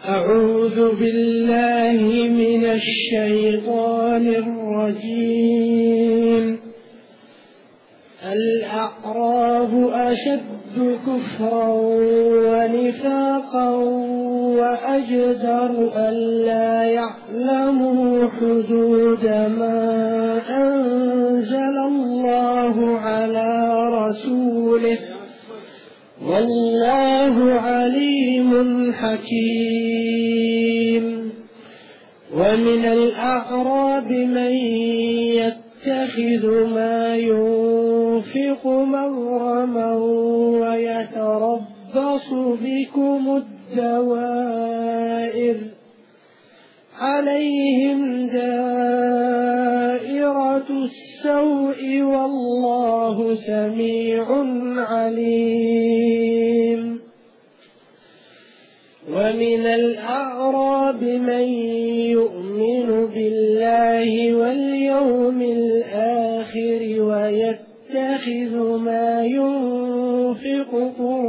أعوذ بالله من الشيطان الرجيم. الأعراب أشد كفرا ونفاقا وأجدر ألا يعلموا حدود ما أنزل الله على رسوله والله عليم حكيم. ومن الأعراب من يتخذ ما ينفق مغرما ويتربص بكم الدوائر عليهم دائرة السوء والله سميع عليم. ومن الأعراب من يؤمن بالله واليوم الآخر ويتخذ ما ينفق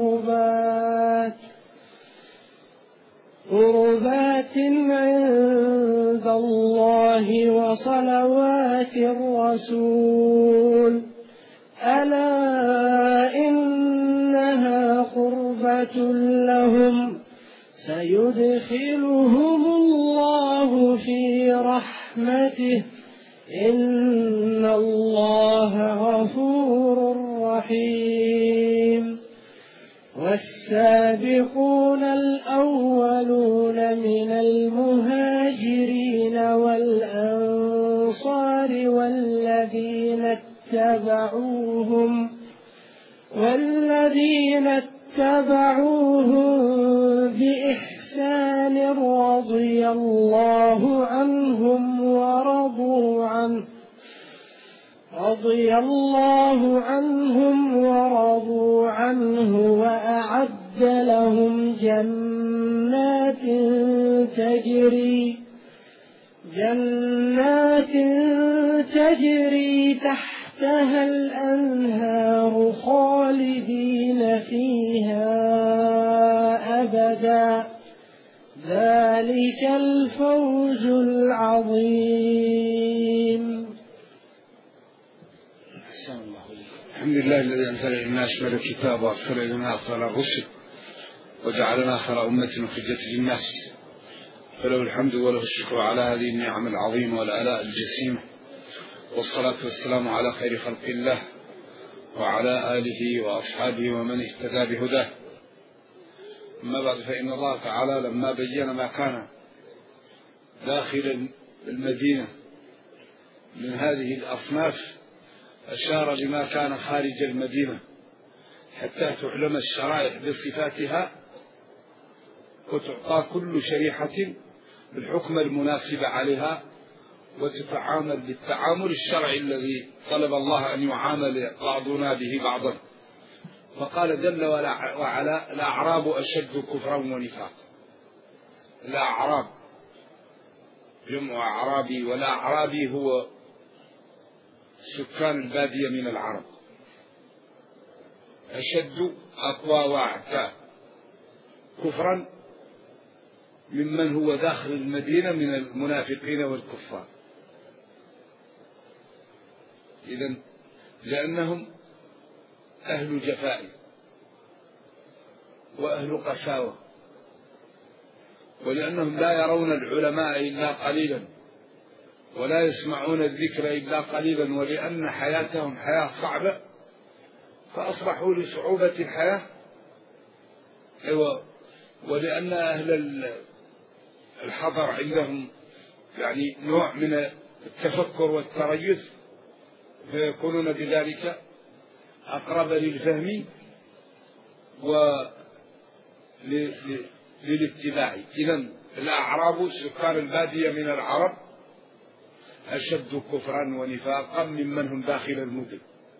قربات عند الله وصلوات الرسول ألا إنها قربة لهم سيدخلهم الله في رحمته إن الله غفور رحيم. والسابقون الأولون من المهاجرين والأنصار والذين اتبعوهم بإحسان رضي الله عنهم ورضوا عنه وأعد لهم جنات تجري تحتها الأنهار خالدين فيها أبدا ذلك الفوز العظيم. الحمد لله الذي أنزل إلينا أشمل الكتاب وأرسل إلينا أفضل الرسل وجعلنا خير أمة أخرجت للناس فله الحمد وله الشكر على هذه النعم العظيمة والآلاء الجسيمة، والصلاة والسلام على خير خلق الله وعلى آله وأصحابه ومن اهتدى بهداه. أما بعد، فإن الله تعالى لما بين ما كان داخل المدينة من هذه الأصناف أشار لما كان خارج المدينة حتى تعلم الشرائع بصفاتها وتعطى كل شريحة بالحكم المناسب عليها وتتعامل بالتعامل الشرعي الذي طلب الله أن يعامل بعضنا به بعضا. فقال جل وعلا: الأعراب أشد كفرا ونفاقا. الأعراب جمع أعرابي، والأعرابي هو سكان البادية من العرب. أشد أقوى وأعتى كفرا ممن هو داخل المدينة من المنافقين والكفار. إذن لأنهم أهل جفاء وأهل قساوة، ولأنهم لا يرون العلماء إلا قليلا ولا يسمعون الذكر إلا قليلا، ولأن حياتهم حياة صعبة فأصبحوا لصعوبة الحياة، ولأن أهل الحضر عندهم يعني نوع من التفكر والتريث، فيكونون بذلك أقرب للفهم وللاتباع. إذن الأعراب سكان البادية من العرب أشد كفرا ونفاقا ممن هم داخل المدن،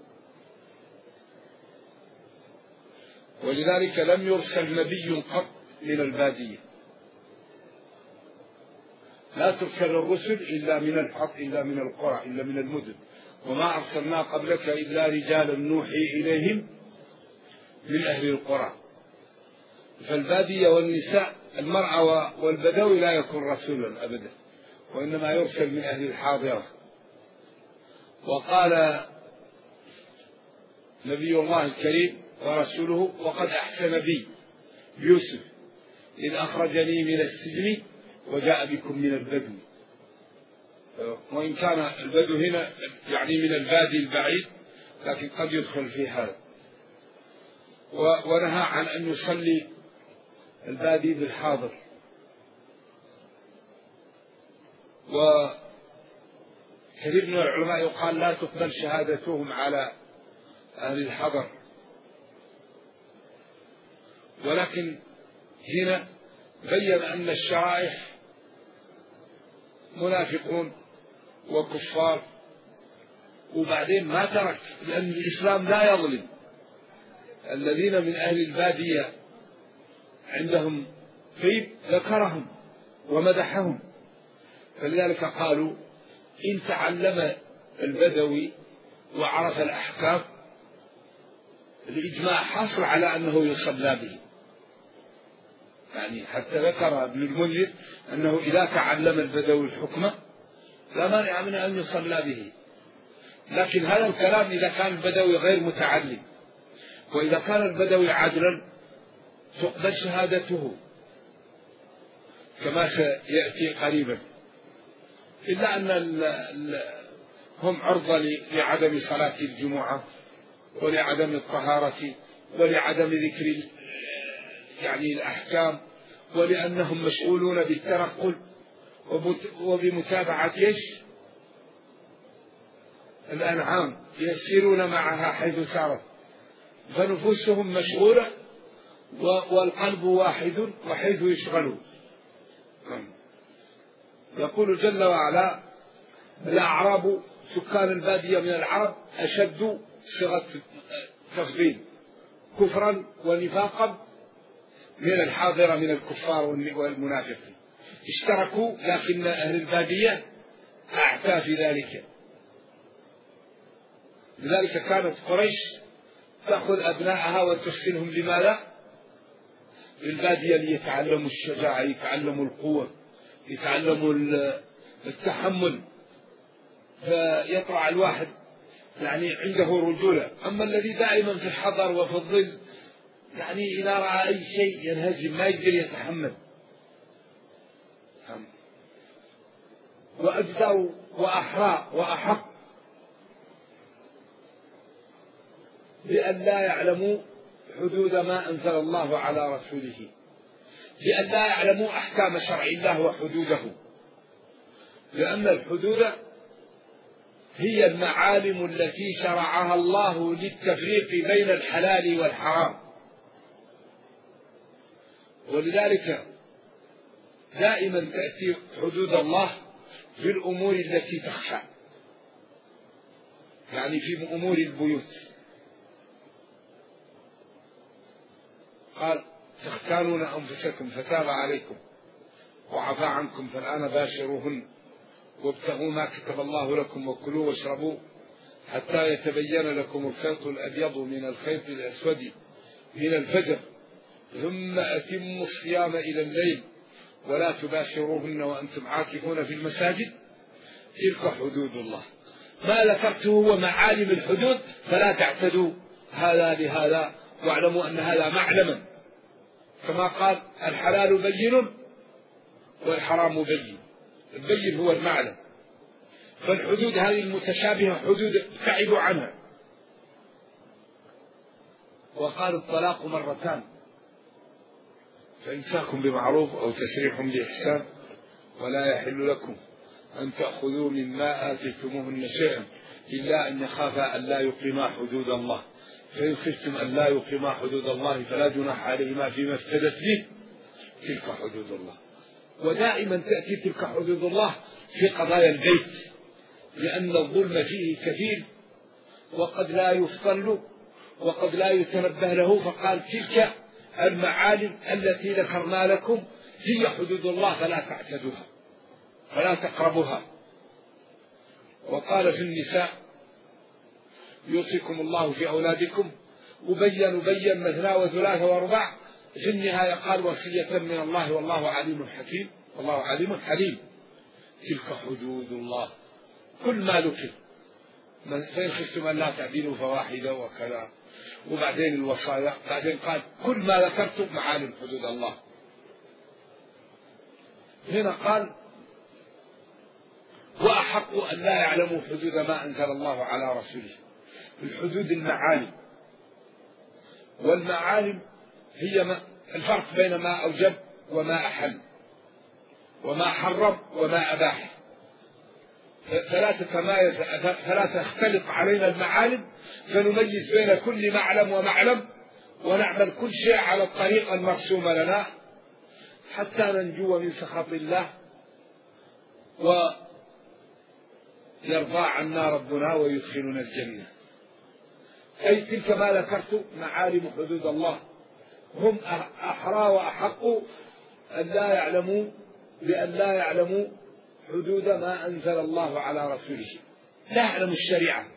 ولذلك لم يرسل نبي قط من البادية، لا ترسل الرسل إلا من القرى، إلا من المدن. وما أرسلنا قبلك إلا رجالا نوحي إليهم من أهل القرى. فالبادية والنساء المرأة والبدوي لا يكون رسولا أبدا، وإنما يرسل من أهل الحاضرة. وقال نبي الله الكريم ورسوله: وقد أحسن بي يوسف إذ أخرجني من السجن وجاء بكم من البدو. وإن كان البدو هنا يعني من البادي البعيد، لكن قد يدخل في هذا. ونهى عن أن يصلي البادي بالحاضر. وكثير من العلماء يقال لا تقبل شهادتهم على أهل الحضر، ولكن هنا بين أن الشرائح منافقون وكفار، وبعدين ما ترك، لأن الإسلام لا يظلم. الذين من أهل البادية عندهم طيب ذكرهم ومدحهم، فلذلك قالوا: إن تعلم البدوي وعرف الأحكام الإجماع حاصل على أنه يصلى به. يعني حتى ذكر ابن المنذر أنه إذا تعلم البدوي الحكم لا مانع من أن يصلى به. لكن هذا الكلام إذا كان البدوي غير متعلم، وإذا كان البدوي عادلا تقبل شهادته كما سيأتي قريبا، إلا أن هم عرضة لعدم صلاة الجمعة ولعدم الطهارة ولعدم ذكر يعني الأحكام، ولأنهم مشغولون بالترقل وبمتابعة الأنعام، يسيرون معها حيث سارت، فنفوسهم مشغولة والقلب واحد وحيث يشغلون. يقول جل وعلا: الأعراب سكان البادية من العرب أشد صيغة تفضيل كفرا ونفاقا من الحاضرة من الكفار والمنافقين. اشتركوا، لكن أهل البادية أعتى في ذلك. لذلك كانت قريش تأخذ أبنائها وترسلهم لماذا؟ للبادية ليتعلموا الشجاعة، يتعلموا القوة، يتعلموا التحمل، فيطلع الواحد يعني عنده رجولة. أما الذي دائما في الحضر وفي الظل يعني إذا رأى أي شيء ينهزم، ما يقدر يتحمل. وأجدر وأحرى وأحق بأن لا يعلموا حدود ما أنزل الله على رسوله، بأن لا يعلموا أحكام شرع الله وحدوده، لأن الحدود هي المعالم التي شرعها الله للتفريق بين الحلال والحرام. ولذلك دائما تأتي حدود الله في الأمور التي تخشى، يعني في أمور البيوت. قال: تختانون أنفسكم فتاب عليكم وعفى عنكم فالآن باشروهن وابتغوا ما كتب الله لكم وكلوا واشربوا حتى يتبين لكم الخيط الأبيض من الخيط الأسود من الفجر ثم أتموا الصيام إلى الليل ولا تباشروهن وأنتم عاكفون في المساجد تلك حدود الله. ما ذكرته هو معالم الحدود، فلا تعتدوا هذا لهذا، واعلموا أن هذا معلما، كما قال: الحلال بين والحرام بين. البين هو المعلم، فالحدود هذه المتشابهة حدود ابتعدوا عنها. وقال: الطلاق مرتان فإمساك بمعروف أو تسريح بإحسان ولا يحل لكم أن تأخذوا مما آتيتموهن شيئا إلا أن يخافا أن لا يقيما حدود الله، فإن خفتم أن لا يقيما حدود الله فلا جناح عليهما فيما افتدت به تلك حدود الله. ودائما تأتي تلك حدود الله في قضايا البيت، لأن الظلم فيه كثير وقد لا يفطن وقد لا يتنبه له، فقال: تلك المعالم التي ذكرنا لكم هي حدود الله فلا تعتدوها فلا تقربوها. وقال في النساء: يوصيكم الله في أولادكم وبين مثنى وثلاث ورباع، في النهاية قال وصية من الله والله عليم حكيم، والله عليم حليم. تلك حدود الله، كل ما ذكر فإن خفتم أن لا تعدلوا فواحدة وكذا، وبعدين الوصايا، بعدين قال كل ما ذكرتم معالم حدود الله. هنا قال وأحق أن لا يعلموا حدود ما أنزل الله على رسوله. الحدود المعالم، والمعالم هي الفرق بين ما أوجب وما أحل، وما حرم وما أباح، فلا تختلط علينا المعالم، فنميز بين كل معلم ومعلم، ونعمل كل شيء على الطريقة المرسومة لنا حتى ننجو من سخط الله ويرضى عنا ربنا ويدخلنا الجنة. أي تلك ما ذكرت معالم حدود الله، هم أحرى وأحق أن لا يعلموا، بأن لا يعلموا حدود ما أنزل الله على رسوله، لا يعلموا الشريعة،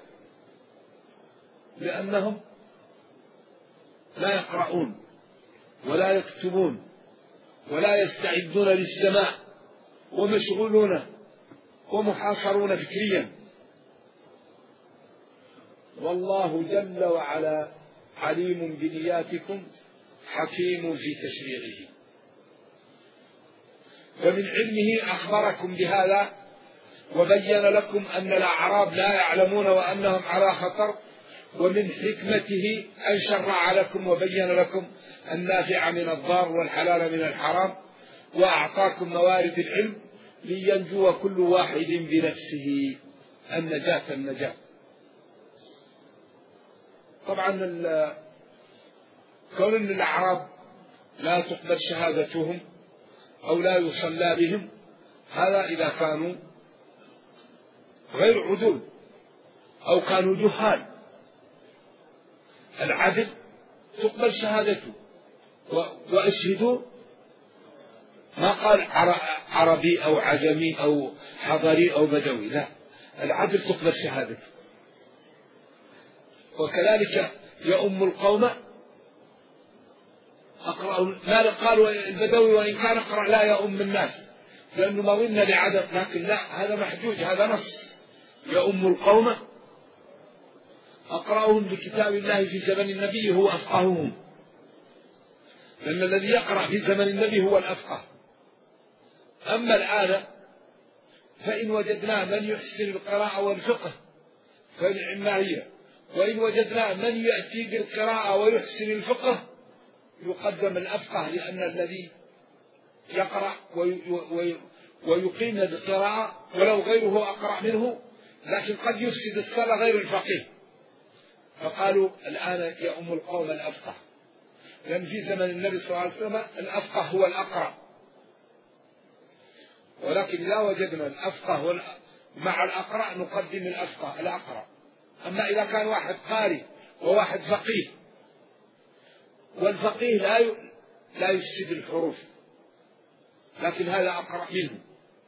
لأنهم لا يقرؤون ولا يكتبون ولا يستعدون للسماع، ومشغولون ومحاصرون فكريا. والله جل وعلا عليم بنياتكم حكيم في تشريعه. فمن علمه أخبركم بهذا وبين لكم أن الأعراب لا يعلمون وأنهم على خطر، ومن حكمته أن شرع لكم وبين لكم النافع من الضار والحلال من الحرام، وأعطاكم موارد العلم لينجو كل واحد بنفسه النجاة. طبعا كون أن الأعراب لا تقبل شهادتهم أو لا يصلى بهم، هذا إذا كانوا غير عدول أو كانوا جهال. العدل تقبل شهادته، وأشهدوا، ما قال عربي أو عجمي أو حضري أو بدوي، لا، العدل تقبل شهادته. وكذلك يؤم القوم أقرأ، ما قالوا البدوي وإن كان أقرأ لا يؤم الناس لأنه مظنة لعدد، لكن لا، هذا محجوج، هذا نص. يؤم القوم أقرأهم لكتاب الله في زمن النبي هو أفقههم، لأن الذي يقرأ في زمن النبي هو الأفقه. أما الآن فإن وجدنا من يحسن القراءة والفقه فنعم هي، وإن وجدنا من يأتي بالقراءة ويحسن الفقه يقدم الأفقه، لأن الذي يقرأ ويقيم بالقراءة ولو غيره أقرأ منه لكن قد يفسد الصلاة غير الفقيه. فقالوا الآن يؤم القوم الأفقه، لأن في زمن النبي صلى الله عليه وسلم الأفقه هو الأقرأ، ولكن إذا وجدنا الأفقه مع الأقرأ نقدم الأقرأ. أما إذا كان واحد قارئ وواحد فقيه، والفقيه لا يفسد الحروف لكن هذا أقرأ منه،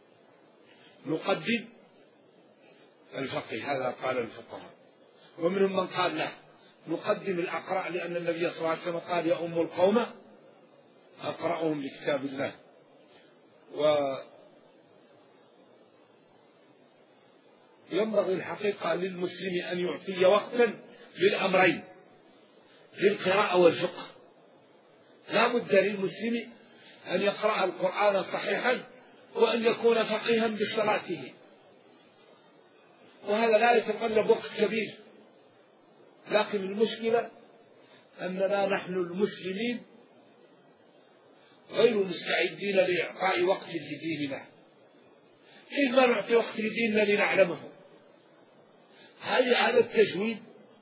نقدم الفقيه. هذا قال الفقهاء. ومنهم من قال لا، نقدم الأقرأ، لأن النبي صلى الله عليه وسلم قال يؤم القوم أقرأهم لكتاب الله. وينبغي الحقيقة للمسلم أن يعطي وقتا للأمرين، للقراءة والفقه. لا بد للمسلم أن يقرأ القرآن صحيحا وأن يكون فقيها بصلاته، وهذا لا يتطلب وقت كبير. لكن المشكلة أننا نحن المسلمين غير مستعدين لإعطاء وقت لديننا. كيف ما نعطي وقت لديننا لنعلمه؟ هذا التجويد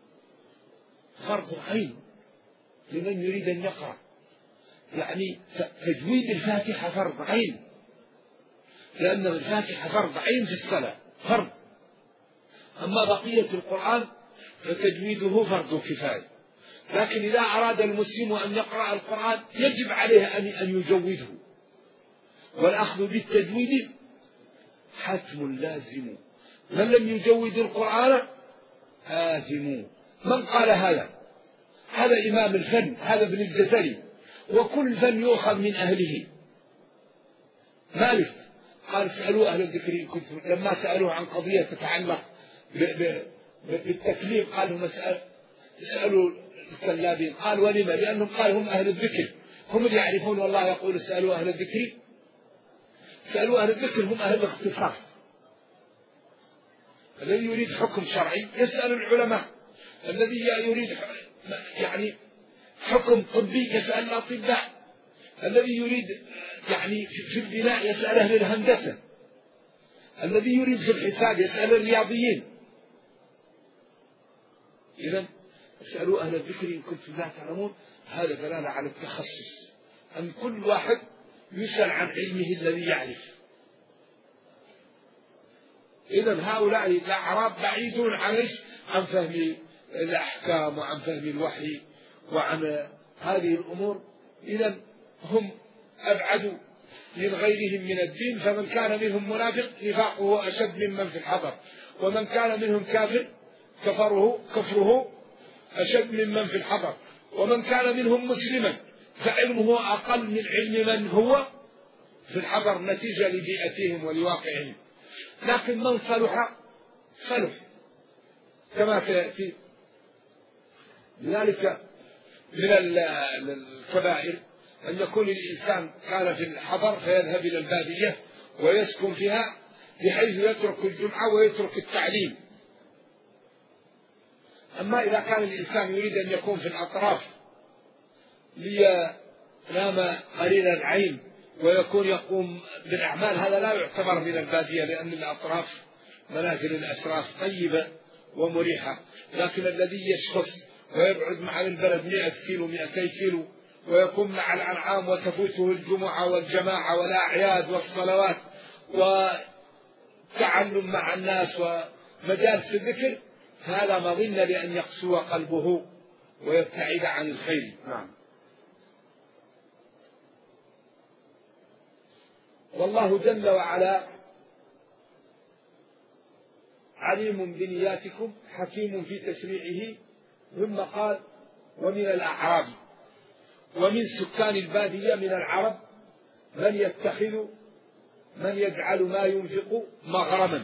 فرض عين لمن يريد أن يقرأ، يعني تجويد الفاتحة فرض عين، لأن الفاتحة فرض عين في الصلاة، فرض. أما بقية القرآن فتجويده فرض كفاية. لكن إذا أراد المسلم أن يقرأ القرآن يجب عليه أن يجوده، والأخذ بالتجويد حتم لازم. من لم يجود القرآن آثم. من قال هذا؟ هذا إمام الفن، هذا ابن الجزري، وكل فن يؤخذ من أهله. مالك قال اسألوا أهل الذكر إن كنتم، لما سألوه عن قضية تتعلق بالتكليف قال لهم اسألوا الكلابين. قال ولما؟ لأنهم قال هم أهل الذكر، هم اللي يعرفون، والله يقول اسألوا أهل الذكر. اسألوا أهل الذكر هم أهل الاختصاص. الذي يريد حكم شرعي يسأل العلماء، الذي يريد يعني حكم طبي يسأل الأطباء، الذي يريد يعني في البناء يسأل أهل الهندسة، الذي يريد في الحساب يسأل الرياضيين. إذن اسألوا أهل الذكر إن كنتم لا تعلمون، هذا دلالة على التخصص، أن كل واحد يسأل عن علمه الذي يعرف. إذن هؤلاء الأعراب بعيدون عن فهم الأحكام وعن فهم الوحي وعن هذه الأمور. إذن هم أبعدوا من غيرهم من الدين، فمن كان منهم منافق نفاقه أشد ممن في الحضر، ومن كان منهم كافر كفره أشد ممن في الحضر، ومن كان منهم مسلما فعلمه أقل من علم من هو في الحضر نتيجة لبيئتهم ولواقعهم. لكن من صلح كما سيأتي. لذلك من الكبائر أن يكون الإنسان كان في الحضر فيذهب إلى البادية ويسكن فيها بحيث يترك الجمعة ويترك التعليم. أما إذا كان الإنسان يريد أن يكون في الأطراف لينام قليل العين ويكون يقوم بالأعمال، هذا لا يعتبر من البادية، لأن الأطراف منازل الأشراف طيبة ومريحة. لكن الذي يشخص ويبعد مع البلد 100 كيلو 200 كيلو ويكون مع الأنعام وتفوته الجمعة والجماعة والأعياد والصلوات وتعلم مع الناس ومجالس الذكر، هذا مظنة لأن يقسو قلبه ويبتعد عن الخير. نعم. والله جل وعلا عليم بنياتكم حكيم في تشريعه. ثم قال ومن الأعراب، ومن سكان البادية من العرب من يجعل ما ينفق مغرما،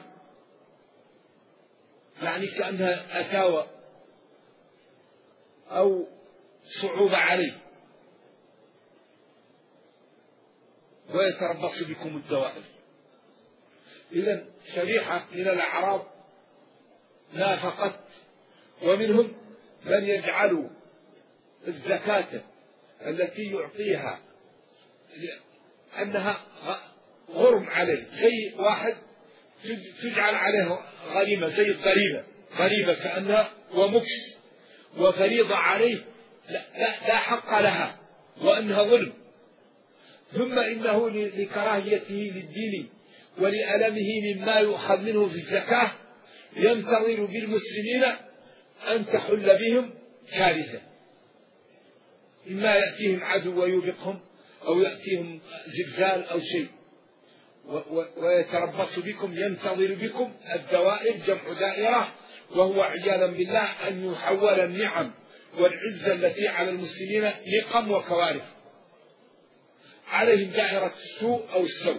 يعني كأنها أتاوى أو صعوبة عليه، ويتربص بكم الدوائر. إذن شريحة من الأعراب نافقت، ومنهم من يجعل الزكاة التي يعطيها أنها غرم عليه، زي واحد تجعل عليه غريمة زي ضريبة كأنها ومكس وفريضة عليه لا حق لها وأنها ظلم. ثم إنه لكراهيته للدين ولألمه مما يؤخذ منه في الزكاة ينتظر بالمسلمين أن تحل بهم كارثة، إما يأتيهم عدو ويوبقهم أو يأتيهم زلزال أو شيء، ويتربص بكم ينتظر بكم الدوائر جمع دائرة، وهو عياذا بالله أن يحول النعم والعزة التي على المسلمين نقم وكوارث، عليهم دائرة السوء أو السوء.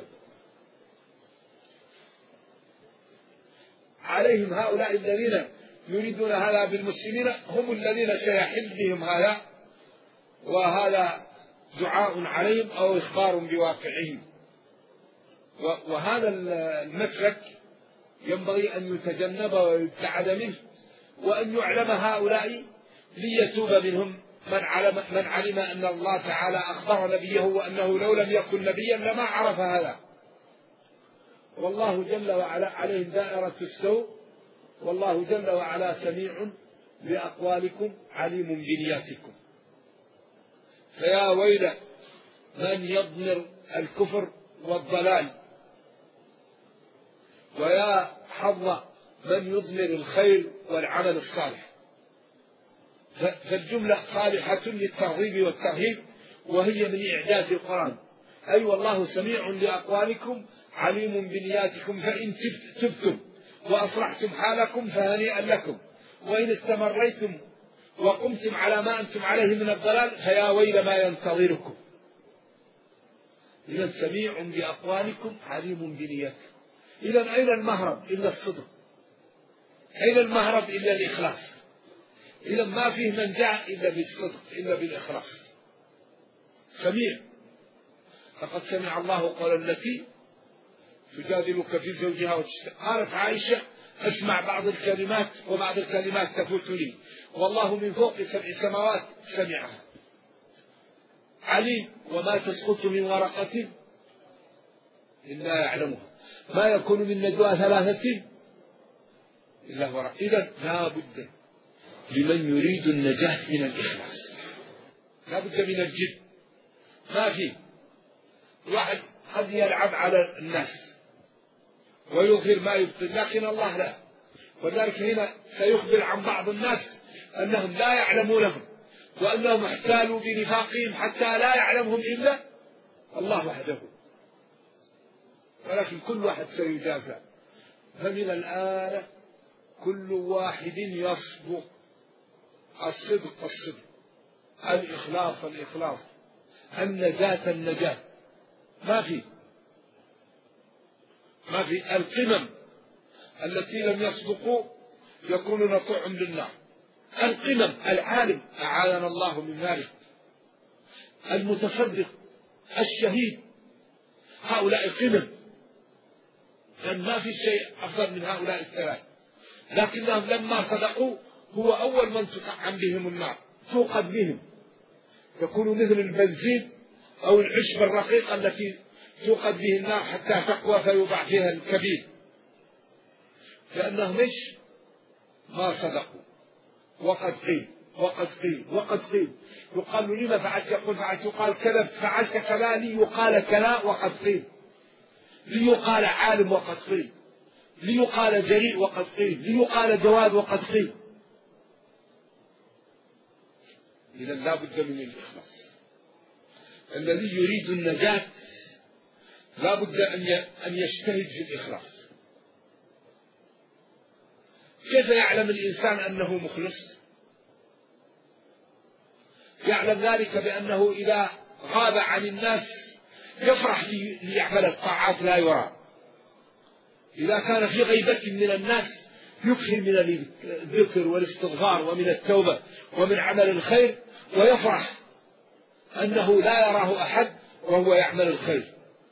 عليهم هؤلاء الذين يريدون هذا بالمسلمين هم الذين سيحل بهم هذا، وهذا دعاء عليهم أو إخبار بواقعهم. وهذا المسلك ينبغي أن يتجنب ويبتعد منه، وأن يعلم هؤلاء ليتوب منهم من علم أن الله تعالى أخبر نبيه وأنه لو لم يكن نبيا لما عرف هذا. والله جل وعلا عليهم دائرة السوء، والله جل وعلا سميع بأقوالكم عليم بنياتكم. فيا ويل من يضمر الكفر والضلال، ويا حظ من يضمر الخير والعمل الصالح. فالجملة صالحة للترغيب والترهيب، وهي من إعجاز القرآن. أي والله سميع لأقوالكم عليم بنياتكم، فإن تبتم وأصلحتم حالكم فهنيئا لكم، وإن استمريتم وقمتم على ما أنتم عليه من الضلال فيا ويل ما ينتظركم. إذا سميع بأقوالكم عليم بنيتكم. إذا أين المهرب إلا الصدق؟ أين المهرب إلا الإخلاص؟ إذا ما فيه من جاء إلا بالصدق إلا بالإخلاص. سميع. لقد سمع الله قول التي تجادلك في زوجها قالت عائشة أسمع بعض الكلمات وبعض الكلمات تفوت لي والله من فوق 7 سماوات سمعها. عليم. وما تسقط من ورقة إلا يعلمها ما يكون من نجوى 3 إلا هو. إذا لا بد لمن يريد النجاة من الإخلاص، لا بد من الجد. ما فيه واحد قد يلعب على الناس ويظهر ما يبطل، لكن الله لا. ولذلك هنا سيخبر عن بعض الناس أنهم لا يعلمونهم وأنهم احتالوا بنفاقهم حتى لا يعلمهم إلا الله وحده، ولكن كل واحد سيجازى. فمن الآن كل واحد يصدق، الصدق الصدق، الإخلاص الإخلاص، النجاة النجاة. ما في القمم التي لم يصدقوا يكونون طعم للنار. القمم العالم أعاذنا الله من ذلك، المتصدق، الشهيد، هؤلاء قمم، لأن ما في شيء أفضل من هؤلاء الثلاث. لكنهم لما صدقوا هو أول من تطعم بهم النار، توقد بهم، يكونوا مثل البنزين أو العشب الرقيق التي توقد به النار حتى تقوى فيوضع فيها الكبير، لأنهم ما صدقوا. وقد قيل وقد قيل وقد قيل. يقال لما فعلت؟ يقول فعلت. يقال كذبت فعلت كذا، ليقال كلا وقد قيل، ليقال عالم وقد قيل، ليقال جريء وقد قيل، ليقال جواد وقد قيل. إذا لا بد من الإخلاص. الذي يريد النجاة لا بد أن يجتهد في الإخلاص. كيف يعلم الإنسان أنه مخلص؟ يعلم ذلك بأنه إذا غاب عن الناس يفرح ليعمل الطاعات لا يرى. إذا كان في غيبة من الناس يكثر من الذكر والاستغفار ومن التوبة ومن عمل الخير، ويفرح أنه لا يراه أحد وهو يعمل الخير.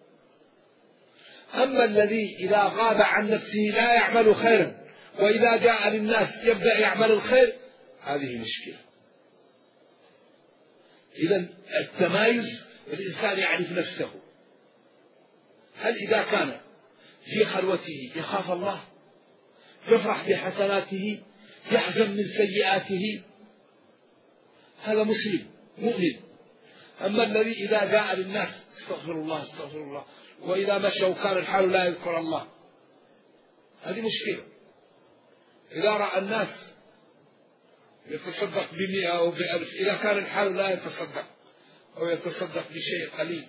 أما الذي إذا غاب عن نفسه لا يعمل خيرا وإذا جاء للناس يبدأ يعمل الخير، هذه مشكلة. إذن التمايز، الإنسان يعرف نفسه. هل إذا كان في خلوته يخاف الله، يفرح بحسناته، يحزن من سيئاته، هذا مسلم مؤمن. أما الذي إذا جاء للناس استغفر الله استغفر الله، وإذا مشوا كان الحال لا يذكر الله، هذه مشكلة. إذا رأى الناس يتصدق ب100 أو ب1000، إذا كان الحال لا يتصدق أو يتصدق بشيء قليل.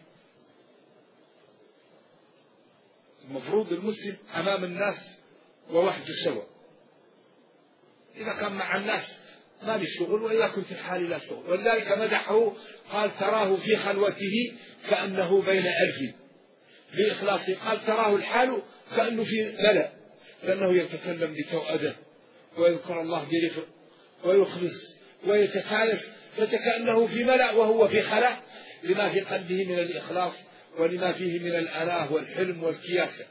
المفروض المسلم أمام الناس ووحده سوا. إذا كان مع الناس ما لي شغل، وإذا كنت في حالي لا شغل. ولذلك مدحه قال تراه في خلوته كأنه بين ألف. بإخلاصه قال تراه الحال كأنه في ملأ، لأنه يتكلم بتوأده ويذكر الله برفق ويخلص ويتكايس، فكأنه في ملأ وهو في خلاء، لما في قلبه من الإخلاص ولما فيه من الأناه والحلم والكياسة.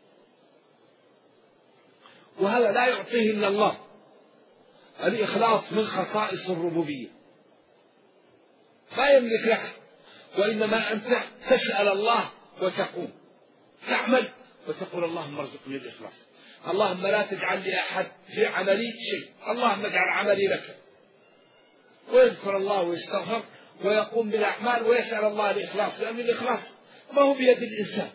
وهذا لا يعطيه إلا الله. الإخلاص من خصائص الربوبية، ما يملك لك، وإنما أنت تسأل الله وتقوم تعمل وتقول اللهم ارزقني الإخلاص، اللهم لا تجعل لأحد في عملي شيء، اللهم اجعل عملي لك. ويذكر الله ويستغفر ويقوم بالأعمال ويسأل الله الإخلاص، لأن الإخلاص ما هو بيد الإنسان.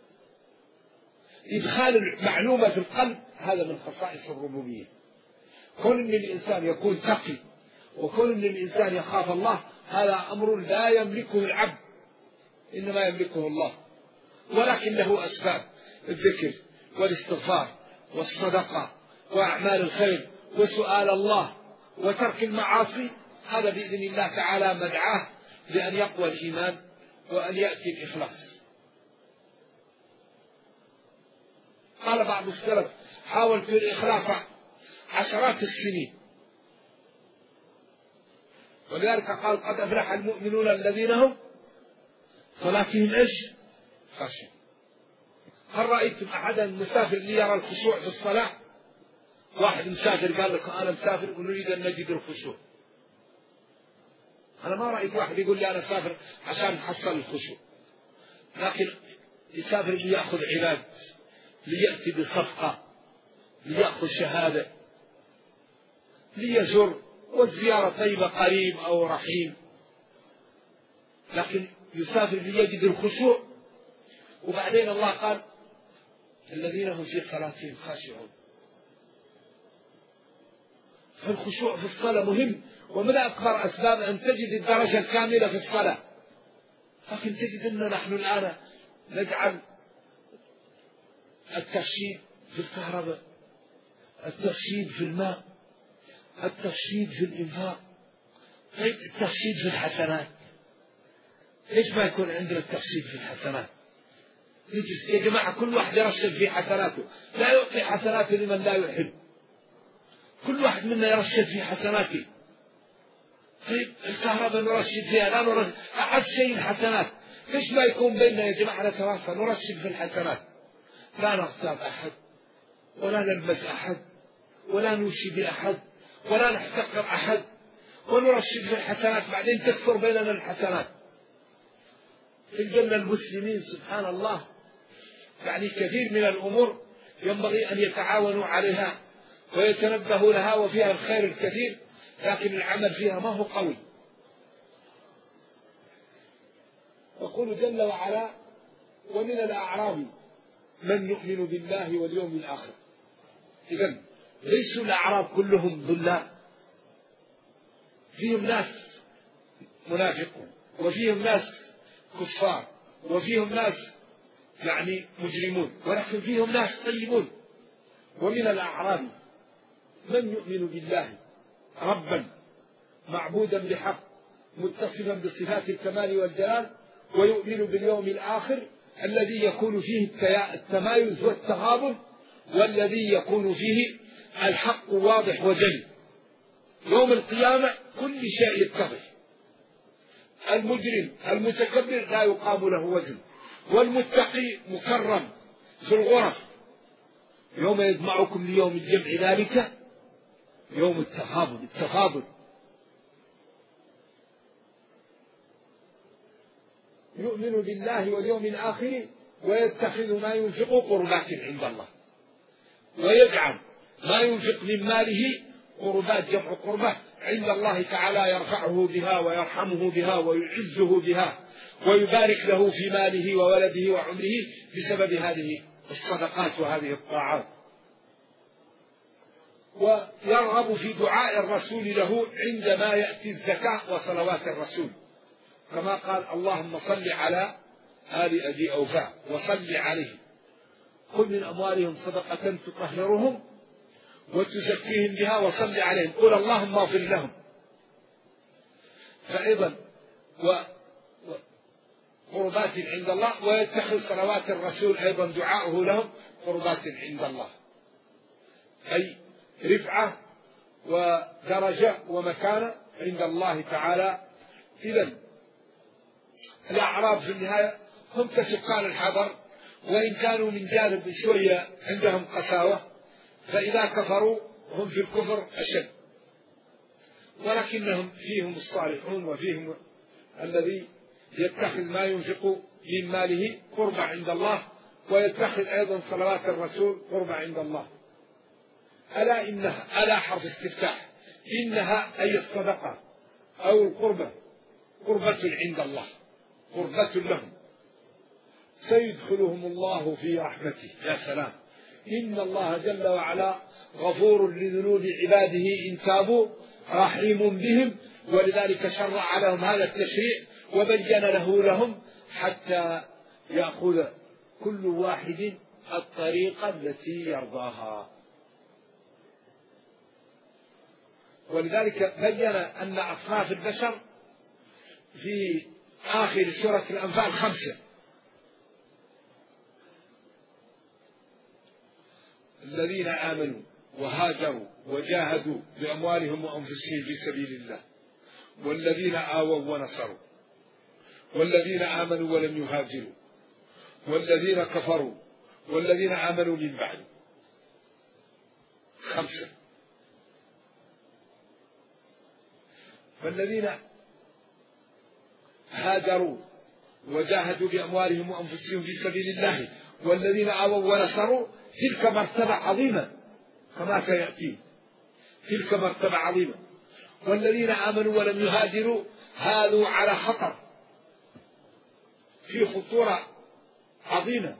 إدخال المعلومة في القلب هذا من خصائص الربوبية. كون أن الإنسان يكون تقي وكون أن الإنسان يخاف الله، هذا أمر لا يملكه العبد، إنما يملكه الله. ولكن له أسباب: الذكر والاستغفار والصدقة وأعمال الخير وسؤال الله وترك المعاصي. هذا بإذن الله تعالى مدعاه لأن يقوى الإيمان وأن يأتي الإخلاص. قال بعض السلف حاولت الإخلاص عشرات السنين، ولذلك قال قد أفلح المؤمنون الذين هم صلاتهم إيش خاشعون. هل رأيتم أحدا مسافر ليرى الخشوع في الصلاة؟ واحد مسافر قال لك أنا مسافر ونريد أن نجد الخشوع. أنا ما رأيت واحد يقول لي أنا مسافر عشان نحصل الخشوع، لكن يسافر ليأخذ علاج، ليأتي بصفقة، ليأخذ شهادة، ليزور، والزيارة طيبة قريب أو رحيم، لكن يسافر ليجد الخشوع. وبعدين الله قال الذين هم في صلاتهم خاشعون. فالخشوع في الصلاة مهم، ومن أكبر أسباب أن تجد الدرجة الكاملة في الصلاة. لكن تجد أننا نحن الآن نجعل الترشيد في الكهرباء، الترشيد في الماء، الترشيد في الإنفاق، الترشيد في الحسنات. ليش ما يكون عندنا الترشيد في الحسنات؟ يجلس يا جماعة كل واحد يرشد في حسناته، لا يعطي حسناته لمن لا يحب، كل واحد منا يرشد في حسناته. طيب الكهرباء نرشد فيها، لا نرشد أعز شيء الحسنات. ليش ما يكون بيننا يا جماعة نتواصل نرشد في الحسنات؟ لا نغتاب أحد، ولا نلبس أحد، ولا نوشي بأحد، ولا نحتقر أحد، ونرشد في الحسنات، بعدين تكثر بيننا الحسنات. في الجنة المسلمين سبحان الله يعني كثير من الأمور ينبغي أن يتعاونوا عليها ويتنبهوا لها، وفيها الخير الكثير، لكن العمل فيها ما هو قوي. يقول جل وعلا ومن الأعراب من يؤمن بالله واليوم الآخر. إذن ليسوا الأعراب كلهم ضلال، فيهم ناس منافقون، وفيهم ناس كفار، وفيهم ناس يعني مجرمون، ولكن فيهم ناس طيبون. ومن الأعراب من يؤمن بالله ربا معبودا بحق متصفا بصفات الكمال والجلال، ويؤمن باليوم الآخر الذي يكون فيه التمايز والتغابن، والذي يكون فيه الحق واضح وجلي. يوم القيامة كل شيء يتضح. المجرم المتكبر لا يقام له وزن، والمتقي مكرم في الغرف. يوم يجمعكم ليوم الجمع ذلك يوم التفاضل. يؤمن بالله واليوم الآخر ويتخذ ما ينفق قربات عند الله، ويجعل ما ينفق من ماله قربات، جمع قربات عند الله تعالى، يرفعه بها ويرحمه بها ويعزه بها ويبارك له في ماله وولده وعمره بسبب هذه الصدقات وهذه الطاعات. ويرغب في دعاء الرسول له عندما يأتي الزكاة وصلوات الرسول، كما قال اللهم صل على آل أبي أوفاء وصل عليهم، خذ من أموالهم صدقة تطهرهم وتزكيهم بها وصل عليهم، قل اللهم اغفر لهم. فأيضا قربات عند الله، ويتخذ صلوات الرسول أيضا دعاؤه لهم قربات عند الله، أي رفعة ودرجة ومكانة عند الله تعالى. إذن الأعراب في النهاية هم كسكان الحضر، وإن كانوا من جانب شوية عندهم قساوة، فإذا كفروا هم في الكفر أشد، ولكنهم فيهم الصالحون، وفيهم الذي يتخذ ما ينفق من ماله قربة عند الله، ويتخذ أيضا صلوات الرسول قربة عند الله. ألا إنها، ألا حرف استفتاح، إنها أي الصدقة أو القربة قربة عند الله، قربة لهم، سيدخلهم الله في رحمته. يا سلام، إن الله جل وعلا غفور لذنوب عباده إن تابوا رحيم بهم، ولذلك شرع لهم هذا التشريع وبين لهم حتى يأخذ كل واحد الطريقة التي يرضاها. ولذلك بين أن أصناف البشر في آخر سورة الأنفال 5، الذين آمنوا وهاجروا وجاهدوا بأموالهم وأنفسهم في سبيل الله، والذين آووا ونصروا، والذين آمنوا ولم يهاجروا، والذين كفروا، والذين آمنوا من بعد. 5. فالذين هاجروا وجاهدوا بأموالهم وأنفسهم في سبيل الله والذين آووا ونصروا تلك مرتبة عظيمة كما سيأتي، تلك مرتبة عظيمة. والذين آمنوا ولم يهاجروا هذو على خطر، في خطورة عظيمة.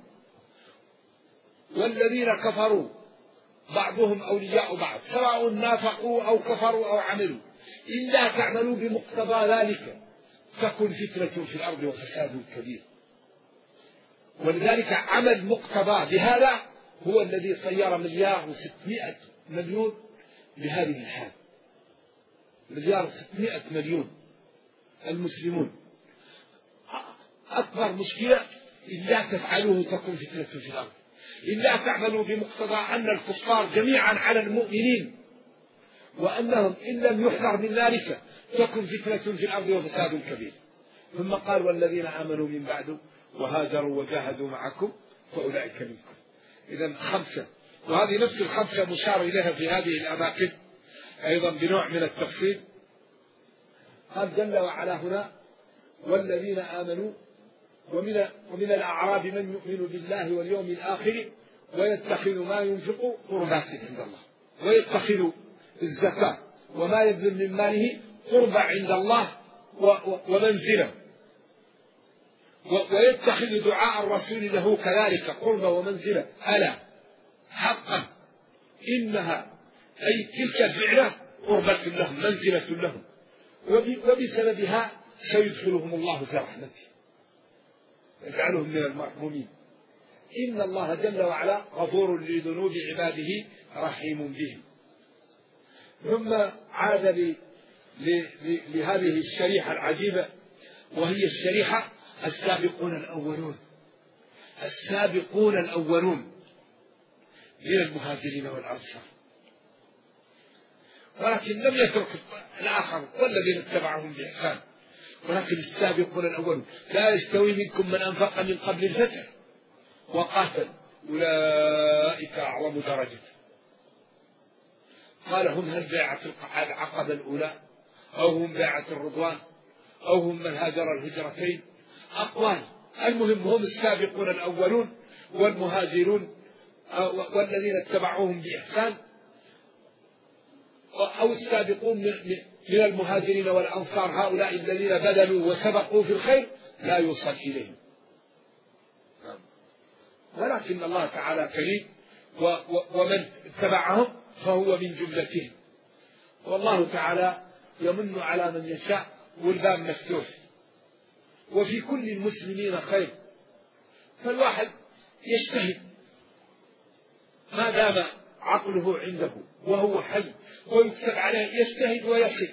والذين كفروا بعضهم أولياء بعض سواء نافقوا أو كفروا أو عملوا إلا تعملوا بمقتضى ذلك تكن فتنة في الأرض وفساد كبير. ولذلك عمل مقتضى بهذا هو الذي صير 1,600,000,000 بهذه الحال. 1,600,000,000 المسلمون. أكبر مشكلة إلا تفعلوه تكون فتنة في الأرض، إلا تعملوا بمقتضى أن الكفار جميعا على المؤمنين وأنهم إن لم يحذر من ذلك تكن فتنة في الأرض وفساد كبير. ثم قال والذين آمنوا من بعد وهاجروا وجاهدوا معكم فأولئك منكم. إذن 5، وهذه نفس ال5 مشار إليها في هذه الأماكن أيضا بنوع من التفصيل. قال جل وعلا هنا والذين آمنوا ومن الأعراب من يؤمن بالله واليوم الآخر ويتخذ ما ينفق قربات عند الله، ويتخذ الزكاة وما يبذل من ماله قربة عند الله ومنزلة، ويتخذ دعاء الرسول له كذلك قربة ومنزلة. ألا حقا إنها أي تلك الفعلة قربة لهم منزلة لهم، وبسببها سيدخلهم الله في رحمته يجعلهم من المرحومين. إن الله جل وعلا غفور لذنوب عباده رحيم بهم. ثم عاد لهذه الشريحة العجيبة وهي الشريحة السابقون الأولون، السابقون الأولون من المهاجرين والأنصار. ولكن لم يترك الآخر والذين اتبعهم بإحسان، ولكن السابقون الأولون لا يستوي منكم من أنفق من قبل الفتح وقاتل أولئك أعظم درجة. قال هم هل بيعة العقبة الأولى أو هم بيعة الرضوان أو هم من هاجر الهجرتين، أقوال. المهم هم السابقون الأولون والمهاجرون والذين اتبعوهم بإحسان، أو السابقون من المهاجرين والأنصار هؤلاء الذين بذلوا وسبقوا في الخير لا يوصل إليهم. ولكن الله تعالى كريم ومن اتبعهم فهو من جملتهم. والله تعالى يمن على من يشاء والباب مفتوح، وفي كل المسلمين خير، فالواحد يجتهد ما دام عقله عنده وهو حي ويكتب عليه يجتهد ويصل.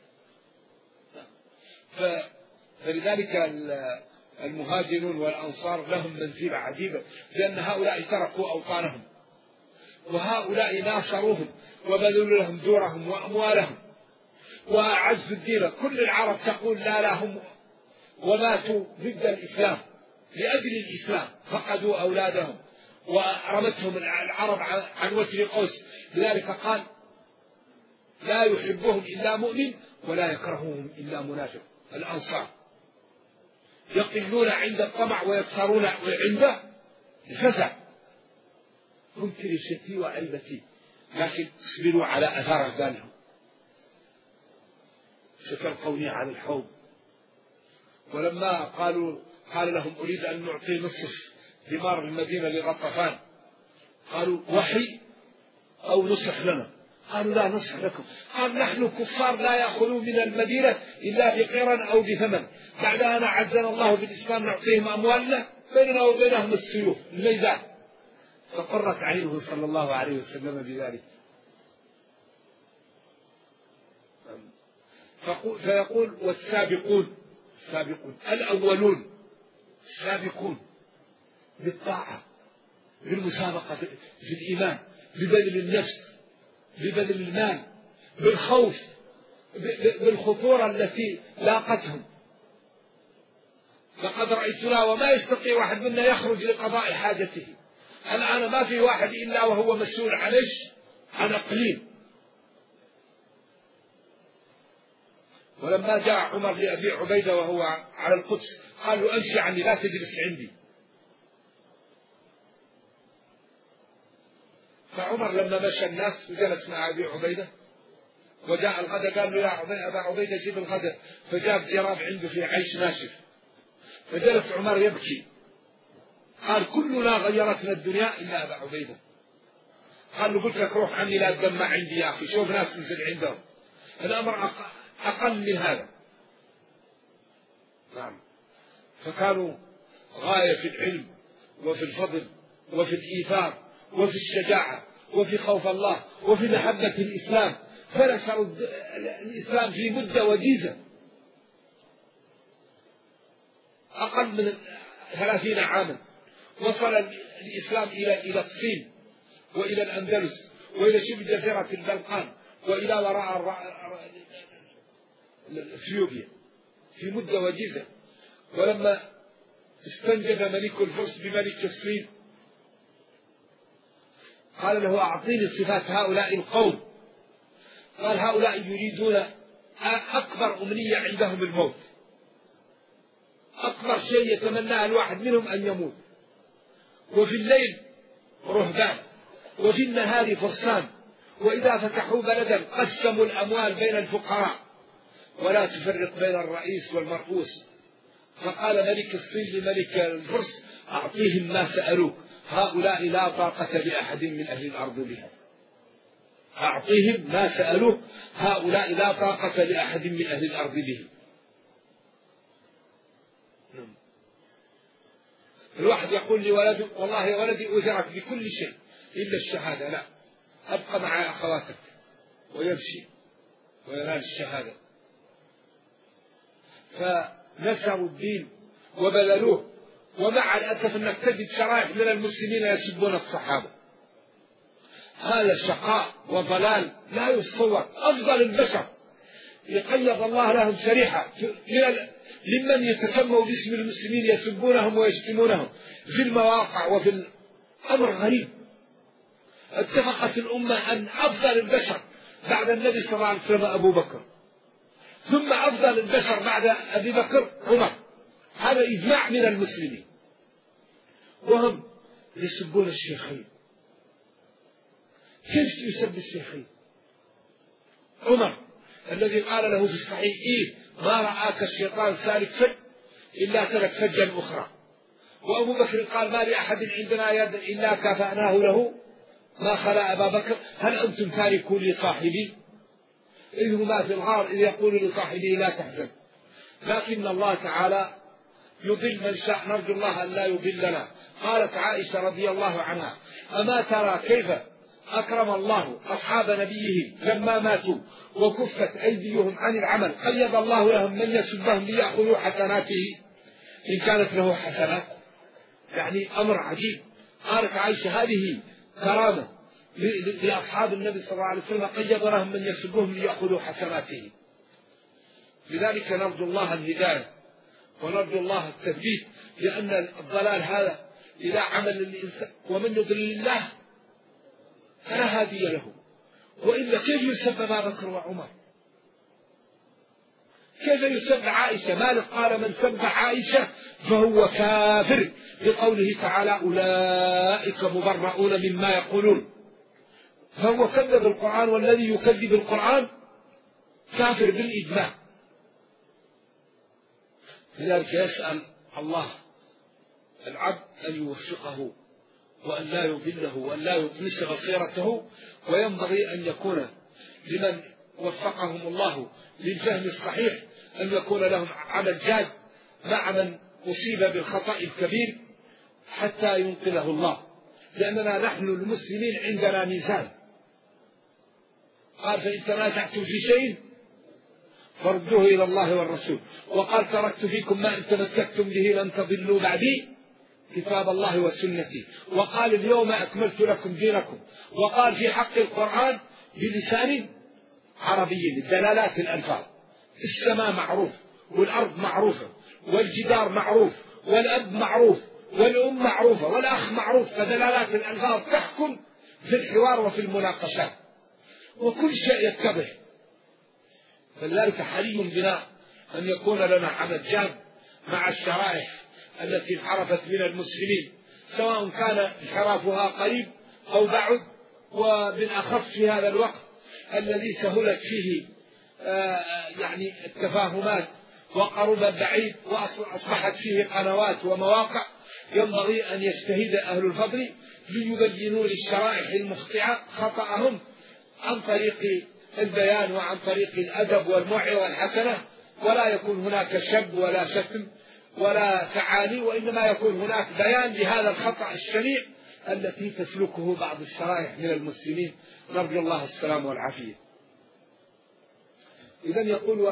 فلذلك المهاجرون والأنصار لهم منزلة عجيبة، لأن هؤلاء تركوا أوطانهم وهؤلاء ناصروهم وبذلوا لهم دورهم وأموالهم وأعزوا الدين. كل العرب تقول لا لهم وماتوا ضد الإسلام لأجل الإسلام، فقدوا أولادهم ورمتهم العرب عن وجه قوس. لذلك قال لا يحبهم إلا مؤمن ولا يكرههم إلا منافق. الأنصار يقلون عند الطمع ويكثرون عند الفزع. هم كرشتي وعيبتي لكن اصبروا على أثار أذانهم. شكر قولي عن الحوض، ولما قال لهم أريد أن نعطي نصف ثمار المدينة لغطفان، قالوا وحي أو نصح لنا؟ قالوا لا نصح لكم. قال نحن كفار لا يأخذون من المدينة إلا بقرن أو بثمن، بعد أن أعزنا الله بالإسلام نعطيهم أموالنا بيننا وبينهم السيوف الميزان. فقرت عينه صلى الله عليه وسلم بذلك. فيقول والسابقون الأولون السابقون بالطاعة بالمسابقة في الإيمان ببذل النفس، ببذل المال، بالخوف، بالخطورة التي لاقتهم. لقد رأيتنا وما يستطيع واحد منا يخرج لقضاء حاجته. الآن ما في واحد إلا وهو مسؤول عن إقليم. ولما جاء عمر لأبي عبيدة وهو على القدس قال له أمشي عني لا تجلس عندي. فعمر لما مشى الناس وجلس مع أبي عبيدة وجاء الغداء قال له يا أبا عبيدة جيب الغداء، فجاب جراب عنده في عيش ناشف، فجلس عمر يبكي. قال كلنا غيرتنا الدنيا إلا أبا عبيدة. قال له قلت لك روح عني لا تدمع عندي يا أخي، شوف ناس تنزل عندهم، الأمر أقل من هذا. نعم. فكانوا غاية في العلم وفي الفضل وفي الإيثار وفي الشجاعة وفي خوف الله وفي محبة الإسلام، فنشروا الإسلام في مدة وجيزة أقل من 30 عاما. وصل الإسلام إلى الصين وإلى الأندلس وإلى شبه جزيرة البلقان وإلى وراء اثيوبيا في مدة وجيزة. ولما استنجد ملك الفرس بملك الصين قال له أعطيني صفات هؤلاء القوم. قال هؤلاء يريدون أكبر أمنية عندهم الموت، أكبر شيء يتمناه الواحد منهم أن يموت، وفي الليل رهبان وفي النهار فرسان، وإذا فتحوا بلدا قسموا الأموال بين الفقراء ولا تفرق بين الرئيس والمرؤوس. فقال ملك الصين لملك الفرس أعطيهم ما سألوك، هؤلاء لا طاقة لأحد من أهل الأرض بها. أعطيهم ما سألوك، هؤلاء لا طاقة لأحد من أهل الأرض بهم. الواحد يقول لولده والله يا ولدي أجرك بكل شيء إلا الشهادة، لا، أبقى مع أخواتك، ويمشي وينال الشهادة. فنشروا الدين وبذلوه، ومع الأسف أنك تجد شرائح من المسلمين يسبون الصحابة. هذا شقاء وضلال لا يتصور. أفضل البشر يقيض الله لهم شريحة لمن يتسموا باسم المسلمين يسبونهم ويشتمونهم في المواقع وفي الأمر غريب. اتفقت الأمة أن أفضل البشر بعد النبي صلى الله عليه وسلم أبو بكر، ثم أفضل البشر بعد أبي بكر عمر. هذا إجماع من المسلمين، وهم يسبون الشيخين. كيف يسب الشيخين؟ عمر الذي قال له في الصحيح ما رآك الشيطان سالك فج إلا سلك فجا أخرى. وأبو بكر قال ما لأحد عندنا يد إلا كافأناه له ما خلا أبا بكر، هل أنتم تاركوا لي صاحبي؟ إذ هما في الغار إذ يقول لصاحبه لا تحزن. لكن الله تعالى يضل من شاء، نرجو الله أن لا يضلنا. قالت عائشة رضي الله عنها أما ترى كيف أكرم الله أصحاب نبيه لما ماتوا وكفت أيديهم عن العمل، قيض الله لهم من يسبهم ليأخذوا حسناته إن كانت له حسنات. يعني أمر عجيب. قالت عائشة هذه كرامة لأصحاب النبي صلى الله عليه وسلم، قيض لهم من يسبهم ليأخذوا حسناته. لذلك نرجو الله الهداية ونرجو الله التثبيت، لأن الضلال هذا إذا عمل الإنسان ومن يضلل الله فلا هادي له. وإلا كيف يسب أبا بكر وعمر؟ كيف يسب عائشة؟ مالك قال من سب عائشة فهو كافر، لقوله تعالى أولئك مبرؤون مما يقولون. فهو كذب القرآن، والذي يكذب القرآن كافر بالإجماع. لذلك يسأل الله العبد أن يوفقه وأن لا يضله وأن لا يطمس بصيرته. وينبغي أن يكون لمن وفقهم الله للفهم الصحيح أن يكون لهم عمل جاد مع من أصيب بالخطأ الكبير حتى ينقذه الله، لأننا نحن المسلمين عندنا ميزان. قال فإن تنازعتم في شيء فردوه إلى الله والرسول، وقال تركت فيكم ما إن تمسكتم به لن تضلوا بعدي كتاب الله وسنتي، وقال اليوم أكملت لكم دينكم، وقال في حق القرآن بلسان عربي دلالات الألفاظ. السماء معروف، والأرض معروفة، والجدار معروف، والأب معروف، والأم معروفة، والأخ معروف، فدلالات الألفاظ تحكم في الحوار وفي المناقشات، وكل شيء يتضح. فلذلك حري بنا أن يكون لنا عمل جاد مع الشرائح التي انحرفت من المسلمين، سواء كان انحرافها قريب أو بعد، وبالأخص في هذا الوقت الذي سهلت فيه يعني التفاهمات وقرب بعيد، وأصبحت فيه قنوات ومواقع. ينبغي أن يجتهد أهل الفضل ليبينوا للشرائح المخطئة خطأهم عن طريق البيان وعن طريق الأدب والموعظة الحسنة، ولا يكون هناك شب ولا شتم ولا تعالي، وإنما يكون هناك بيان لهذا الخطأ الشنيع التي تسلكه بعض الشرائح من المسلمين، نرجو الله السلام والعافية. إذن يقول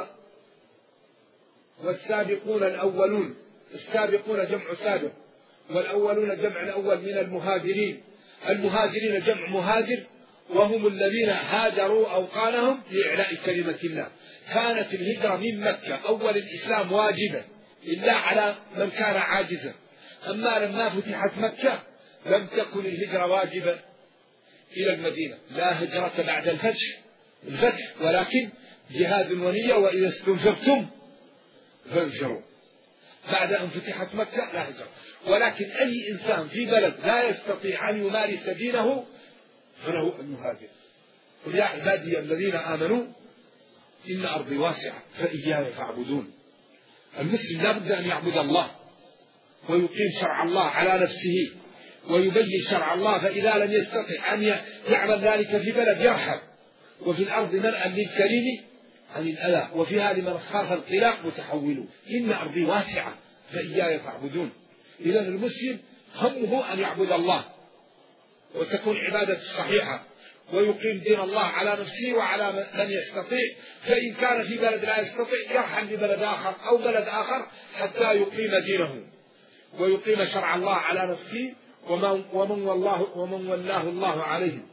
والسابقون الأولون، السابقون جمع سابق، والأولون جمع الأول من المهاجرين. المهاجرين جمع مهاجر، وهم الذين هاجروا أوطانهم لإعلاء كلمة الله. كانت الهجرة من مكة أول الإسلام واجبة إلا على من كان عاجزا، أما لما فتحت مكة لم تكن الهجرة واجبة إلى المدينة، لا هجرة بعد الفتح، ولكن جهاد ونية، وإذا استنفرتم فانفروا. بعد أن فتحت مكة لا هجرة، ولكن أي إنسان في بلد لا يستطيع أن يمارس دينه فله أن يهاجر. قل يا عبادي الذين آمنوا إن أرضي واسعة فإياي فاعبدون. المسلم لا بد أن يعبد الله ويقيم شرع الله على نفسه ويبين شرع الله، فإذا لم يستطع أن يعمل ذلك في بلد يرحل، وفي الأرض منأى للكريم عن الأذى، وفيها لمن خاف الطلاق متحولوا. إن أرضي واسعة فإياي فاعبدون. إذن المسلم همه أن يعبد الله وتكون عبادة صحيحة، ويقيم دين الله على نفسه وعلى من يستطيع. فإن كان في بلد لا يستطيع يرحل لبلد آخر أو بلد آخر حتى يقيم دينه ويقيم شرع الله على نفسه ومن ولاه الله عليهم.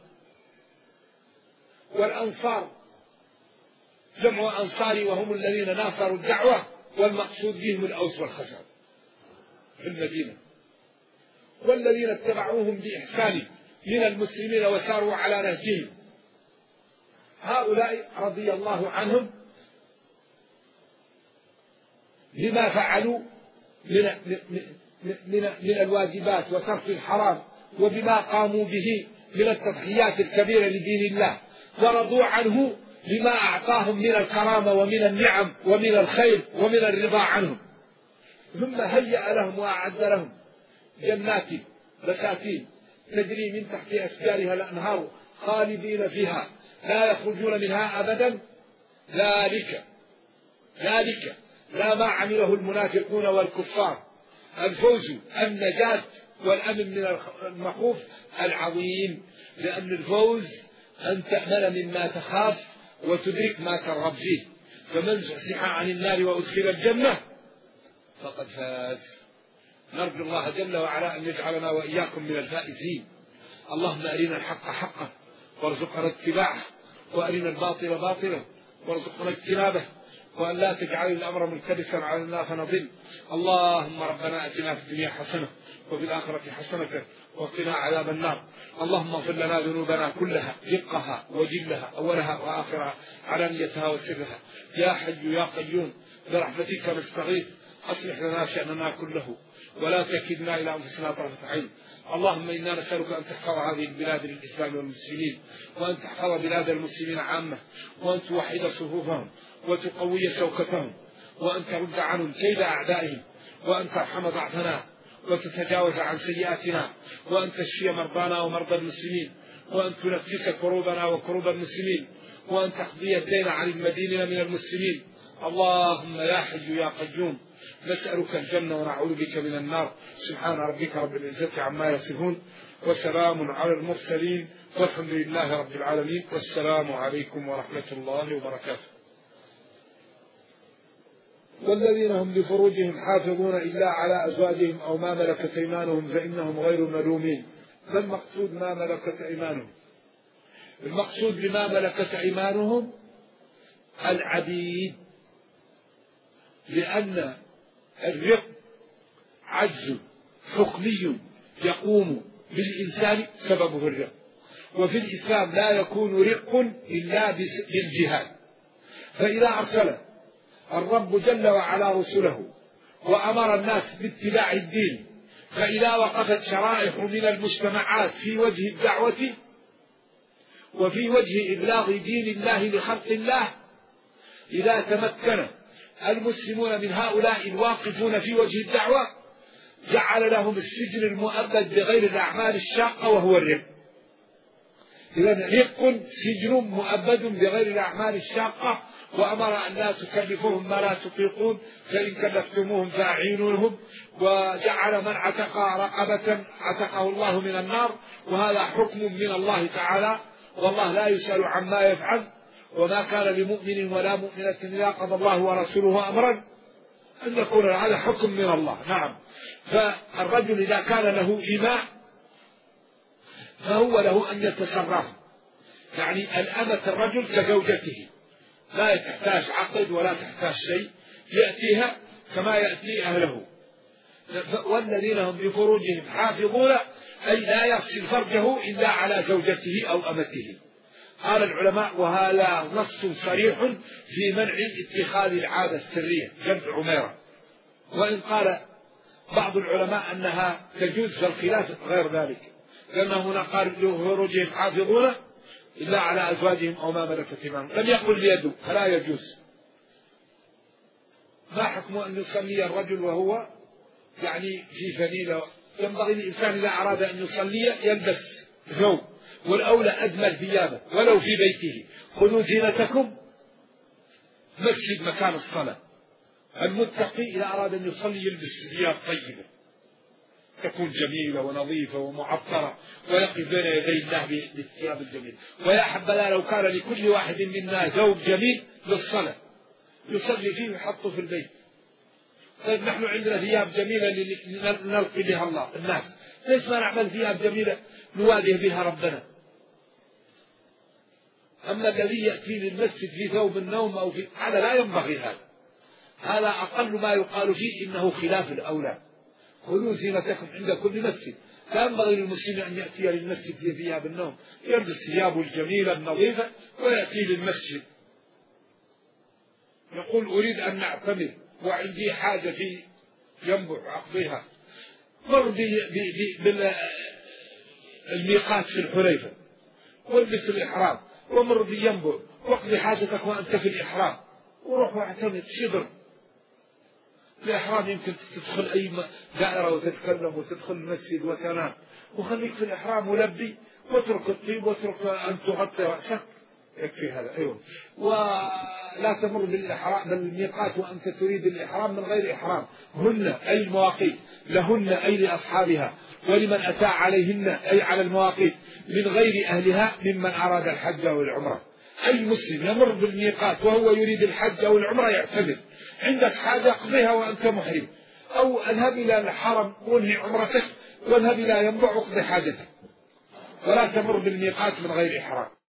والأنصار جمع أنصاري، وهم الذين ناصروا الدعوة، والمقصود بهم الأوس والخزرج في المدينة. والذين اتبعوهم بإحسان من المسلمين وساروا على نهجهم، هؤلاء رضي الله عنهم بما فعلوا من الواجبات وترك الحرام، وبما قاموا به من التضحيات الكبيرة لدين الله، ورضوا عنه لما أعطاهم من الكرامة ومن النعم ومن الخير ومن الرضا عنهم. ثم هيأ لهم وأعد لهم جنات بساتين تجري من تحت أشجارها الأنهار خالدين فيها لا يخرجون منها أبدا. ذلك لا ما عمله المنافقون والكفار، الفوز النجاة والأمن من المخوف العظيم. لأن الفوز أن تأمن مما تخاف وتدرك ما ترغب فيه، فمن زحزح عن النار وأدخل الجنة فقد فاز. نرجو الله جل وعلا أن يجعلنا وإياكم من الفائزين. اللهم أرنا الحق حقا وارزقنا اتباعه، وأرنا الباطل باطلا وارزقنا اجتنابه، وأن لا تجعل الأمر ملتبسا علينا فنضل. اللهم ربنا أتنا في الدنيا حسنة وفي الآخرة حسنة وقنا عذاب النار. اللهم اغفر لنا ذنوبنا كلها دقها وجلها أولها وآخرها علانيتها وسرها، يا حي يا قيوم برحمتك نستغيث. أصلح لنا شأننا كله ولا تكلنا إلى أنفسنا طرفة عين. اللهم إنا نسألك أن تحفظ هذه البلاد للإسلام والمسلمين، وأن تحفظ بلاد المسلمين عامة، وأن توحد صفوفهم وتقوي شوكتهم، وأن ترد عنهم كيد أعدائهم، وأن ترحم ضعفنا وتتجاوز عن سيئاتنا، وأن تشفي مرضانا ومرضى المسلمين، وأن تنفس كروبنا وكروب المسلمين، وأن تقضي الدين عن المدينين من المسلمين. اللهم يا حي يا قيوم نسألك الجنة ونعوذ بك من النار. سبحان ربك رب العزة عما يصفون، وسلام على المرسلين، والحمد لله رب العالمين، والسلام عليكم ورحمة الله وبركاته. والذين هم لفروجهم حافظون إلا على أزواجهم أو ما ملكت أيمانهم فإنهم غير ملومين. ما المقصود ما ملكت أيمانهم؟ المقصود بما ملكت أيمانهم العبيد، لأن الرق عجز حكمي يقوم بالإنسان سببه الرق، وفي الإسلام لا يكون رق إلا بالجهاد. فإذا أرسل الرب جل وعلا رسله وأمر الناس باتباع الدين، فإذا وقفت شرائح من المجتمعات في وجه الدعوة وفي وجه إبلاغ دين الله لخلق الله، إذا تمكن المسلمون من هؤلاء الواقفون في وجه الدعوة جعل لهم السجن المؤبد بغير الأعمال الشاقة وهو الرق. إذن رق سجن مؤبد بغير الأعمال الشاقة، وأمر أن لا تكلفوهم ما لا تطيقون، فإن كلفتموهم فأعينوهم، وجعل من عتق رقبة عتقه الله من النار، وهذا حكم من الله تعالى، والله لا يسأل عما يفعل. وما كان لمؤمن ولا مؤمنة إذا قضى الله ورسوله أمرا أن يكون هذا حكم من الله. نعم. فالرجل إذا كان له إماء فهو له أن يتصرف، يعني الأمة الرجل كزوجته لا تحتاج عقد ولا تحتاج شيء، يأتيها كما يأتي أهله. والذين هم بفروجهم حافظون أي لا يغسل فرجه إلا على زوجته أو أمته. قال العلماء وهذا نص صريح في منع اتخاذ العادة السرية جمع عميرة، وإن قال بعض العلماء أنها تجوز فالخلاف غير ذلك، لأن هنا قال بفروجهم حافظون إلا على أزواجهم أو ما ملكت أيمانهم، لم يقل بيده، فلا يجوز. ما حكم أن يصلي الرجل وهو يعني في فنيلة؟ ينبغي الإنسان إذا أراد أن يصلي يلبس ثوب، والأولى أجمل ثيابه ولو في بيته. خذوا زينتكم، مسجد مكان الصلاة. المتقي إذا أراد أن يصلي يلبس ثياب طيبة تكون جميلة ونظيفة ومعطرة، ويقف بين يدي الله بالثياب الجميلة. ويا حبذا لو كان لكل واحد منا ثوب جميل للصلاة يصلي فيه ويحطه في البيت. طيب نحن عندنا ثياب جميلة نلقي بها الله الناس، ليش ما نعمل ثياب جميلة نواجه بها ربنا؟ أما الذي يأتي للمسجد في ثوب النوم أو في هذا لا ينبغي، هذا أقل ما يقال فيه إنه خلاف الأولى. خذوا زينتكم عند كل مسجد. لا ينبغي للمسلم أن يأتي للمسجد في ثياب النوم، يلبس ثيابه الجميلة النظيفة ويأتي للمسجد. يقول أريد أن نعتمر وعندي حاجة في ينبع أقضيها، مر بالميقات في الحليفة والبس الإحرام ومر بينبع واقضي حاجتك وأنت في الإحرام، وروح واعتمر شبر. الإحرام يمكن تدخل أي دائرة وتتكلم وتدخل المسجد وتنام، وخليك في الإحرام ولبي واترك الطيب واترك أن تغطي رأسك، يكفي هذا. أيوه. ولا تمر بالميقات وأنت تريد الإحرام من غير إحرام. هن أي المواقيت لهن أي لأصحابها، ولمن أتى عليهن أي على المواقيت من غير أهلها ممن أراد الحج أو العمرة. أي مسلم يمر بالميقات وهو يريد الحج أو العمرة يعتمر. عندك حاجة اقضيها وأنت محرم، أو اذهب إلى الحرم وانهي عمرتك، واذهب إلى ينبع واقضي حاجتك، ولا تمر بالميقات من غير إحرام.